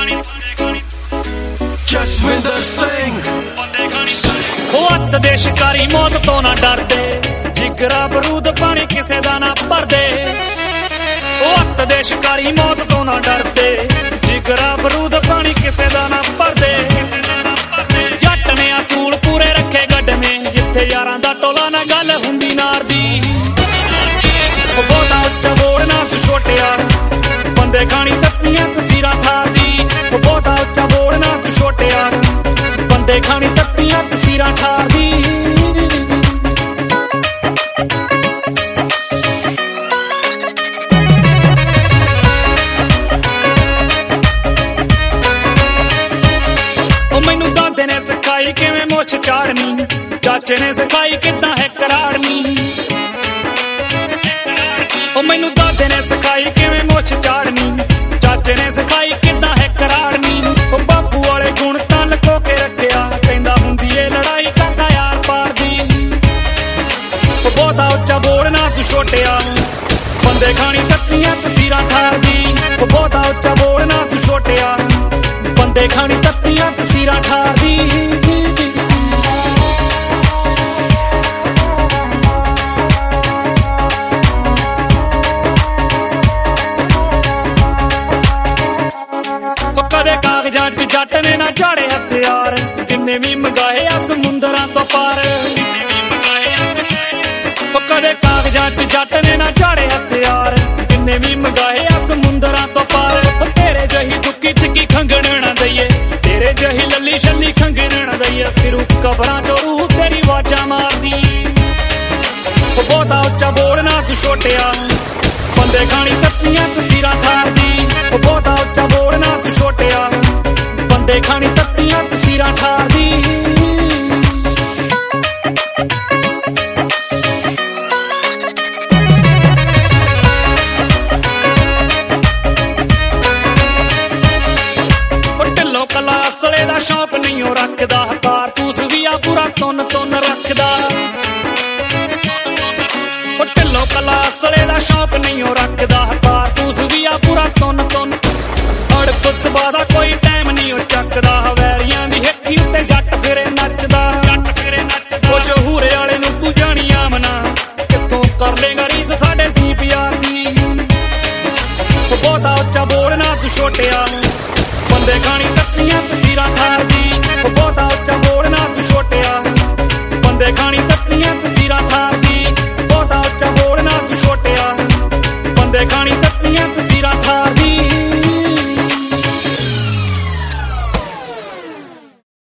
ਜਸਵਿੰਦਰ ਸਿੰਘ ਉਹ ਅੱਤ ਦੇ ਸ਼ਿਕਾਰੀ ਮੌਤ ਤੋਂ ਨਾ ਡਰਦੇ, ਜਿਗਰਾ ਬਰੂਦ ਪਾਣੀ ਕਿਸੇ ਦਾ ਨਾ ਭਰਦੇ। ਉਹ ਅੱਤ ਦੇ ਸ਼ਿਕਾਰੀ ਮੌਤ ਤੋਂ ਨਾ ਡਰਦੇ, ਜਿਗਰਾ ਬਰੂਦ ਪਾਣੀ ਕਿਸੇ ਦਾ ਨਾ ਭਰਦੇ। ਜੱਟ ਨੇ ਅਸੂਲ ਪੂਰੇ ਰੱਖੇ ਗੱਡਵੇਂ, ਜਿੱਥੇ ਯਾਰਾਂ ਦਾ ਟੋਲਾ ਨਾ ਗੱਲ ਹੁੰਦੀ ਨਾਰ ਦੀ। ਉਹ ਬਹੁਤਾ ਉੱਚਾ ਬੋਲਣਾ ਤੂੰ ਛੋਟਿਆ, ਬੰਦੇ ਖਾਣੀ ਤੱਤੀਆਂ ਤਸੀਰਾਂ ਠਾਰ ਦੀ। ਉਹ ਬਹੁਤਾ ਉੱਚਾ ਬੋਲਣਾ ਤੂੰ ਛੋਟਿਆ, ਬੰਦੇ ਖਾਣੀ ਤੱਤੀਆਂ ਤਸੀਰਾਂ ਠਾਰ ਦੀ। ਉਹ ਮੈਨੂੰ ਦਾਦੇ ਨੇ ਸਿਖਾਈ ਕਿਵੇਂ ਮੁੱਛ ਚਾੜਨੀ, ਚਾਚੇ ਨੇ ਸਿਖਾਈ ਕਿੱਦਾਂ ਹੈ ਕਰਾੜਨੀ। ਉਹ ਮੈਨੂੰ ਦਾਦੇ ਨੇ ਸਿਖਾਈ ਕਿਵੇਂ ਮੁੱਛ ਚਾੜਨੀ, ਚਾਚੇ ਨੇ ਸਿਖਾਈ ਕਿੱਦਾਂ ਹੈ ਕਰਾੜਨੀ। ਉਹ ਬਾਪੂ ਵਾਲੇ ਗੁਣ ਤਾਂ ਲੁਕੋ ਕੇ ਰੱਖਿਆ, ਕਹਿੰਦਾ ਹੁੰਦੀ ਏ ਲੜਾਈ ਕਾਕਾ ਯਾਰ ਪਾਰ ਦੀ। ਉਹ ਬਹੁਤਾ ਉੱਚਾ ਬੋਲਣਾ ਤੂੰ ਛੋਟਿਆ, ਬੰਦੇ ਖਾਣੀ ਤੱਤੀਆਂ ਤਸੀਰਾਂ ਠਾਰ ਦੀ। ਉਹ ਬਹੁਤਾ ਉੱਚਾ ਬੋਲਣਾ ਤੂੰ ਛੋਟਿਆ, ਬੰਦੇ ਖਾਣੀ ਤੱਤੀਆਂ ਤਸੀਰਾਂ ਠਾਰ ਦੀ। ਕਦੇ ਕਾਗਜ਼ਾਂ 'ਚ ਜੱਟ ਨੇ ਨਾ ਝਾੜੇ ਹਥਿਆਰ, ਕਿੰਨੇ ਵੀ ਮੰਗਾਏ ਆ ਸਮੁੰਦਰਾਂ ਤੋਂ ਪਾਰ। ਕਦੇ ਕਾਗਜ਼ਾਂ 'ਚ ਜੱਟ ਨੇ ਨਾ ਝਾੜੇ ਹਥਿਆਰ, ਕਿੰਨੇ ਵੀ ਮੰਗਾਏ ਆ ਸਮੁੰਦਰਾਂ ਤੋਂ ਪਾਰ। ਤੇਰੇ ਜਹੀ ਦੁੱਕੀ ਚਿੱਕੀ ਖੰਗਣ ਨਾ ਦਈਏ, ਤੇਰੇ ਜਹੀ ਲੱਲੀ ਛੱਲੀ ਖੰਗਣ ਨਾ ਦਈਏ। ਫਿਰ ਕਬਰਾਂ 'ਚੋਂ ਰੂਹ ਤੇਰੀ ਆਵਾਜ਼ਾਂ ਮਾਰਦੀ। ਉਹ ਬਹੁਤਾ ਉੱਚਾ ਬੋਲਣਾ ਤੂੰ ਛੋਟਿਆ, ਬੰਦੇ ਖਾਣੀ ਤੱਤੀਆਂ ਤਸੀਰਾਂ ਠਾਰ ਦੀ। ਉਹ ਬਹੁਤਾ ਉੱਚਾ ਬੋਲਣਾ ਤੂੰ ਛੋਟਿਆ, ਬੰਦੇ ਖਾਣੀ ਤੱਤੀਆਂ ਤਸੀਰਾਂ ਠਾਰ ਦੀ। ਉਹ ਢਿੱਲੋਂ ਕਲਾ ਅਸਲੇ ਦਾ ਸ਼ੌਕ ਨਹੀਂ ਉਹ ਰੱਖਦਾ, ਕਾਰਤੂਸ ਵੀ ਆ ਪੂਰਾ ਤੁੰਨ ਤੁੰਨ ਰੱਖਦਾ। ਉਹ ਢਿੱਲੋਂ ਕਲਾ ਅਸਲੇ ਦਾ ਸ਼ੌਕ ਨਹੀਂ ਉਹ ਰੱਖਦਾ, ਕਾਰਤੂਸ ਵੀ ਆ ਪੂਰਾ ਤੁੰਨ ਤੁੰਨ। ਅੜਪ ਸਭਾ ਦਾ ਕੋਈ ਟਾਈਮ ਨਹੀਂ ਉਹ ਚੱਕਦਾ, ਵੈਰੀਆਂ ਦੀ ਹਿੱਕੀ ਉੱਤੇ ਜੱਟ ਫਿਰੇ ਨੱਚਦਾ। ਉਹ ਸ਼ਹੂਰੇ ਵਾਲੇ ਨੂੰ ਤੂੰ ਜਾਣੀ ਆਮਨਾ, ਕਿੱਥੋਂ ਕਰ ਲੇਗਾ ਰੀਸ ਸਾਡੇ ਦੀਪ ਯਾਰ ਦੀ। ਉਹ ਬਹੁਤਾ ਉੱਚਾ ਬੋਲਣਾ ਤੂੰ ਛੋਟਿਆ, ਬੰਦੇ ਖਾਣੀ ਤੱਤੀਆਂ ਤਸੀਰਾਂ ਠਾਰ ਦੀ। ਉਹ ਬਹੁਤਾ ਉੱਚਾ ਬੋਲਣਾ ਤੂੰ ਛੋਟਿਆ, ਬੰਦੇ ਖਾਣੀ ਤੱਤੀਆਂ ਤਸੀਰਾਂ ਠਾਰ ਦੀ। ਬਹੁਤਾ ਉੱਚਾ ਬੋਲਣਾ ਤੂੰ ਛੋਟਿਆ, ਬੰਦੇ ਖਾਣੀ ਤੱਤੀਆਂ ਤਸੀਰਾਂ ਠਾਰ